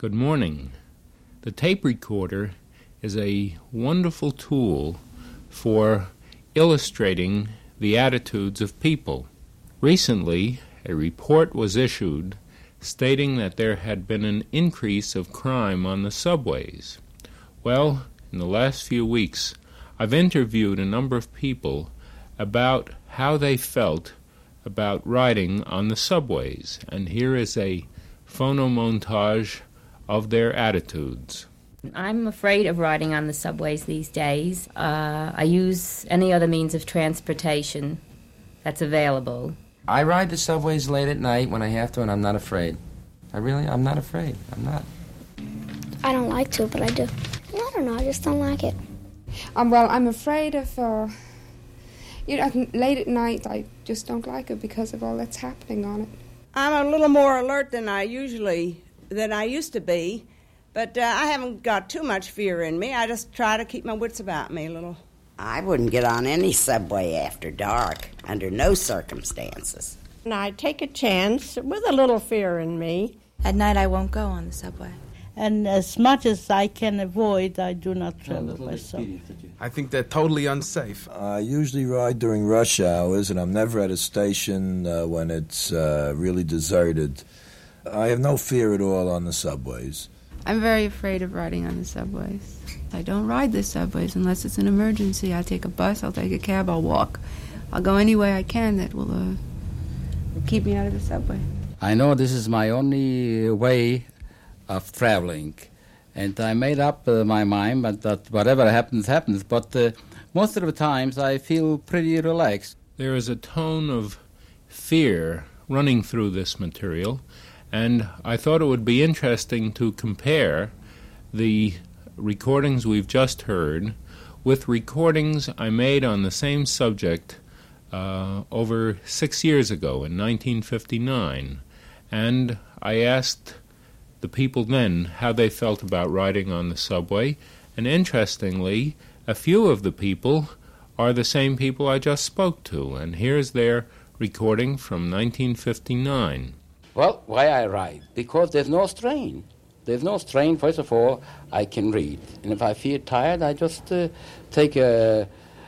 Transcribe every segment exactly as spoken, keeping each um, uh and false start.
Good morning. The tape recorder is a wonderful tool for illustrating the attitudes of people. Recently, a report was issued stating that there had been an increase of crime on the subways. Well, in the last few weeks, I've interviewed a number of people about how they felt about riding on the subways, and here is a phonomontage of their attitudes. I'm afraid of riding on the subways these days. Uh, I use any other means of transportation that's available. I ride the subways late at night when I have to, and I'm not afraid. I really, I'm not afraid. I'm not. I don't like to, but I do. I don't know, I just don't like it. Um, well, I'm afraid of, uh, you know, late at night, I just don't like it because of all that's happening on it. I'm a little more alert than I usually, than I used to be, but uh, I haven't got too much fear in me. I just try to keep my wits about me a little. I wouldn't get on any subway after dark, under no circumstances. And I take a chance with a little fear in me. At night I won't go on the subway. And as much as I can avoid, I do not travel by subway. I think they're totally unsafe. I usually ride during rush hours, and I'm never at a station uh, when it's uh, really deserted. I have no fear at all on the subways. I'm very afraid of riding on the subways. I don't ride the subways unless it's an emergency. I'll take a bus, I'll take a cab, I'll walk. I'll go any way I can that will uh, keep me out of the subway. I know this is my only way of traveling, and I made up uh, my mind but that whatever happens, happens. But uh, most of the times I feel pretty relaxed. There is a tone of fear running through this material, and I thought it would be interesting to compare the recordings we've just heard with recordings I made on the same subject uh, over six years ago in nineteen fifty-nine. And I asked the people then how they felt about riding on the subway, and interestingly, a few of the people are the same people I just spoke to, and here's their recording from nineteen fifty-nine. Well, why I ride? Because there's no strain. There's no strain. First of all, I can read. And if I feel tired, I just uh, take a,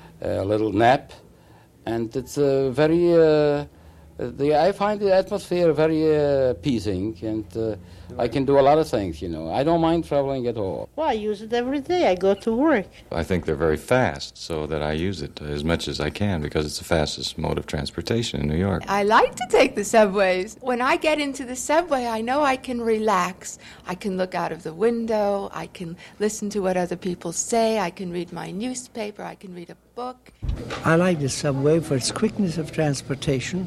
a little nap. And it's a very, uh, the, I find the atmosphere very uh, pleasing. And uh, I can do a lot of things, you know. I don't mind traveling at all. Well, I use it every day. I go to work. I think they're very fast, so that I use it as much as I can because it's the fastest mode of transportation in New York. I like to take the subways. When I get into the subway, I know I can relax. I can look out of the window. I can listen to what other people say. I can read my newspaper. I can read a book. I like the subway for its quickness of transportation,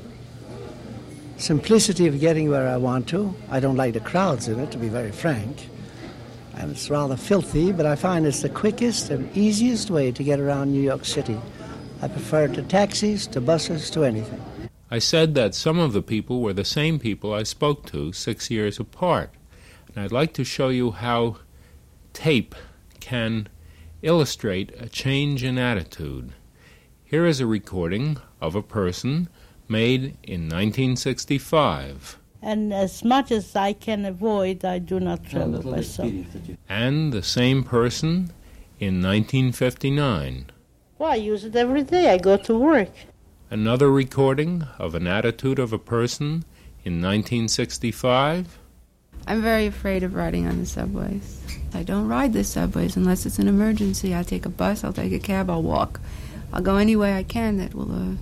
simplicity of getting where I want to. I don't like the crowds in it, to be very frank. And it's rather filthy, but I find it's the quickest and easiest way to get around New York City. I prefer it to taxis, to buses, to anything. I said that some of the people were the same people I spoke to six years apart. And I'd like to show you how tape can illustrate a change in attitude. Here is a recording of a person made in nineteen sixty-five. And as much as I can avoid, I do not travel by subway. And the same person in nineteen fifty-nine. Well, I use it every day. I go to work. Another recording of an attitude of a person in nineteen sixty-five. I'm very afraid of riding on the subways. I don't ride the subways unless it's an emergency. I'll take a bus, I'll take a cab, I'll walk. I'll go any way I can that will uh,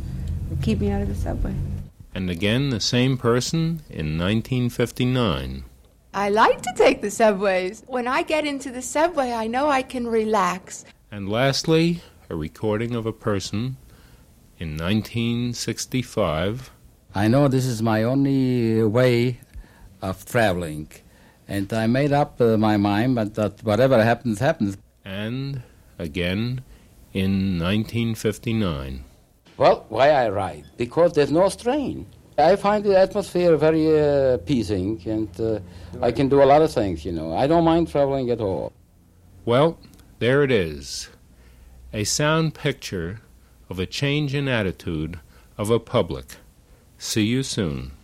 keep me out of the subway. And again, the same person in nineteen fifty-nine. I like to take the subways. When I get into the subway, I know I can relax. And lastly, a recording of a person in nineteen sixty-five. I know this is my only way of traveling, and I made up uh, my mind but that whatever happens, happens. And again in nineteen fifty-nine. Well, why I ride? Because there's no strain. I find the atmosphere very uh, pleasing, and uh, I can do a lot of things, you know. I don't mind traveling at all. Well, there it is. A sound picture of a change in attitude of a public. See you soon.